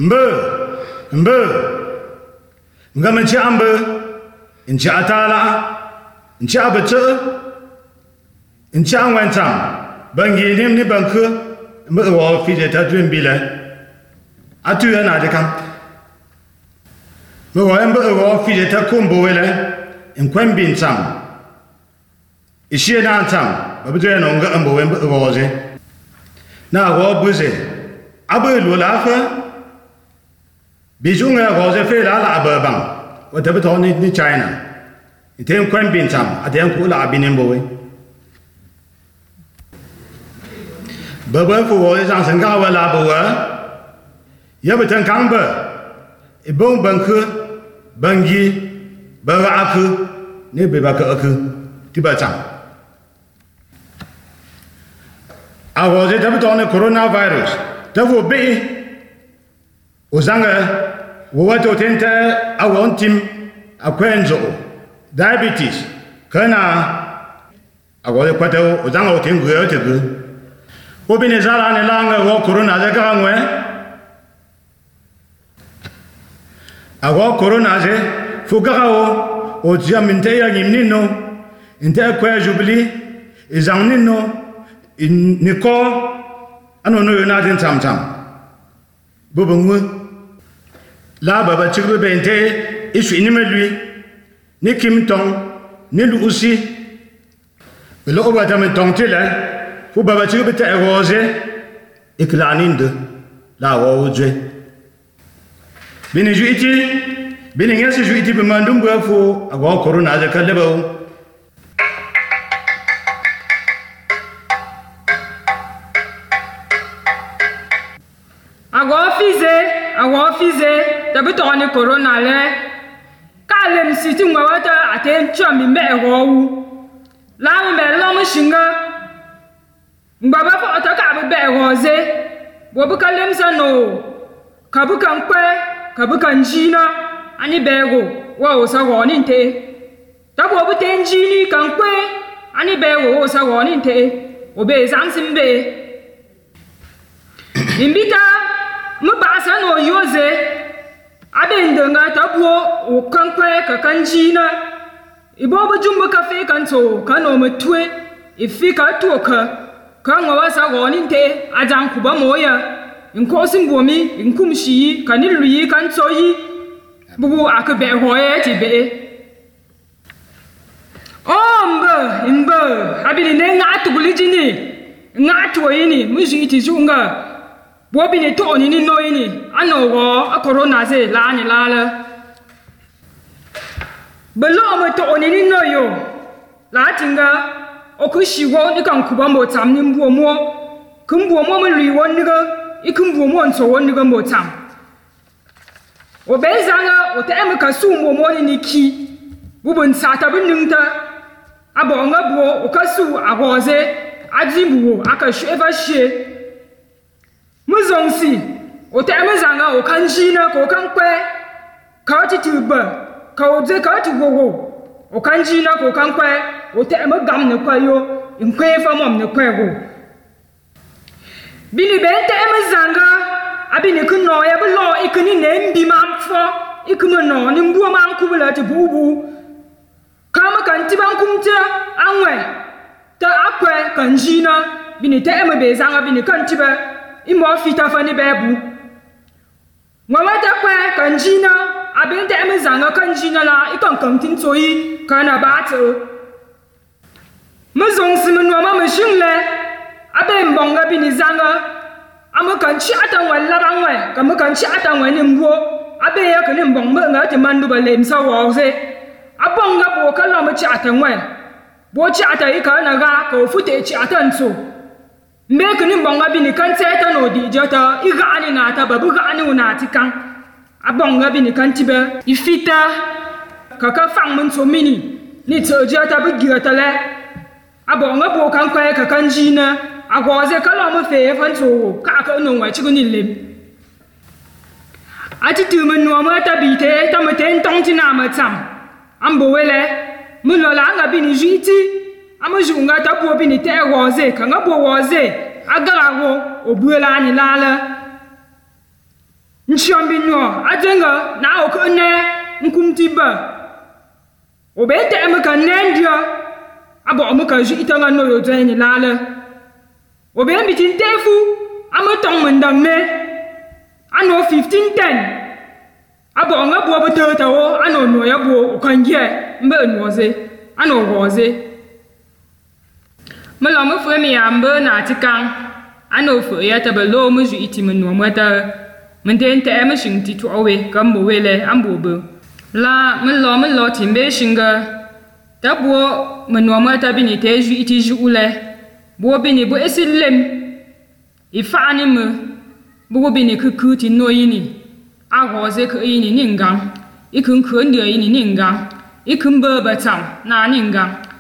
mbe ngam ci ambe ci atala ci abete ci anwantam bangi nim ni banku mbe wo fi de ta dun bile atu na de kan mbe wo fi de ta kumbo wele in kwambin tam ishe na tam babu de no nga ambo we mbe wo je na wo buze abe lo la fa bijunga wo je fe la la ba bang wo de to ni China iten kwambin tam aden ku la binin bo we baba fu wo sang sang ga wa la bo wa ya ba tan kang ba e bon ban khu bangi ba wa khu ne be ba ka khu ti ba chang a wo je ta ba to ne coronavirus ta fu be o zanga wo wa to tenta a won tim a kwenzo diabetes kana a wo le kwata o zanga o tin gu ya te gu o bine zala ne langa wo corona za ka ngwe a wo corona ze fu ga o jaminte ya gimnino inte kwa jubli izangnino niko ano no na tin tam tam bobongu la baba chigbe bente isu ni melui ni kim tong ni lu usi lo oba tam tong tele fu baba chigbe ta rose iklanin de la woje bini juiti bini ngasi juiti be mandum bo fu agwa corona za kalebo agwa fize da bitoni corona le kalem siti ngwata aten chami me ewowu la me lo mo shinga ngaba fa ta ka be ewoze bo bu kalem sano ka bu kan kwe ka bu kan jina ani bego wa o sa woni nte ta bo bu ten jini kan kwe ani bego o sa woni nte o be zamsimbe imbita mu ba sa no yoze abin da nga ta buo o kan kwe ka kan jina ibo bu jumbu ka fe kan to ka no mutwe ifi ka to ka ngwa sa woni nte ajan ku ba moya in ko sin bomi in kum shi kan ni luyi kan soyi bubu akabe hoye ti be imbe abin ne nga tuguli jini nga to yini mu ji ti junga bobi ne to ni no yini ano wo a corona ze la ni la la belo mo to ni no yo la tinga o ku shi wo ni kan ku ba mo tam ni mbuo mo kun buo mo lui won ni ga ikun buo mo nso won ni ga mo tam o be zanga o te em ka su mo mo ni ki bubun sa ta bin ninta abo nga buo o ka su agoze ajibu aka sheva she muzongsi o te emezanga o kanjina ko kankwe ka tituba ka oje ka tugogo o kanjina ko kankwe o te emagam ne kwayo inkwe famom ne kwego bini bente emezanga abini kuno ya bulo ikuni ne mbi mamfo ikumo no ni mbuo mankubula ti bubu kama kantiban kumta anwe ta akwe kanjina bini te emebezanga bini kantiba imo fita fani bebu ngwata kwa kanjina abente emezanga kanjina la ikan kamtin soyi kana batu muzong simenwa mama shingle abe mbonga bini zanga amukan chi atanwa labangwe kamukan chi atanwa ni mbo abe ya kani mbonga ngati mandu balemsa woze abonga bo kala mu chi atanwa bo chi atai kana ga ko fute chi atanso mbeke ni mbonga bini kan teta no di jota igani na ta babu gani una tikan abonga bini kan tibe ifita kaka fang mun so mini ni tsoja ta bu girata le abonga bo kan kwa ka kan jina agoze kala mu fe fan so ka ka no wa chi ni lem ati tu mun no ma ta bite ta ma ten tong ti na ma tsam ambo wele mun lo la nga bini jiti amajunga ta bo bini te woze kanga bo woze agarawo obuela ni lala nchiom bi no ajenga na o ko ne nkum ti ba o be te me kan ne ndia abo mo ka ju itanga no yo twen ni la le o be mi tin tefu amo tong mendang me ano 1510 abo nga bo bo te ta wo ano no ya bo o kan ye mbe no ze ano wo ze me lo mo fwe mi ambe na ti kang ano fwe ya ta be lo mo ju iti me no mo ta men den te me shin ti to we kam bo we le am bo bo la me lo tin be shinga ta bo me no mo ta bi ni te ju iti ju ule bo bi ni bo esilem ifa ni me bo bi ni ku ti no yini a go ze ku yini ningang ikun ku ndi yini ningang ikun be ba chang na ningang